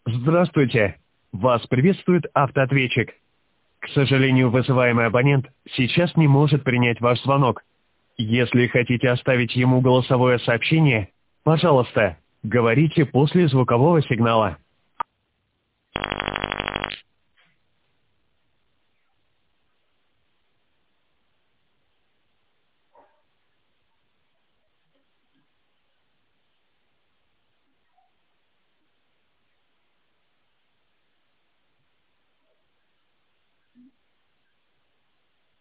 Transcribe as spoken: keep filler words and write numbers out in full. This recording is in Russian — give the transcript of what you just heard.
Здравствуйте. Вас приветствует автоответчик. К сожалению, вызываемый абонент сейчас не может принять ваш звонок. Если хотите оставить ему голосовое сообщение, пожалуйста, говорите после звукового сигнала.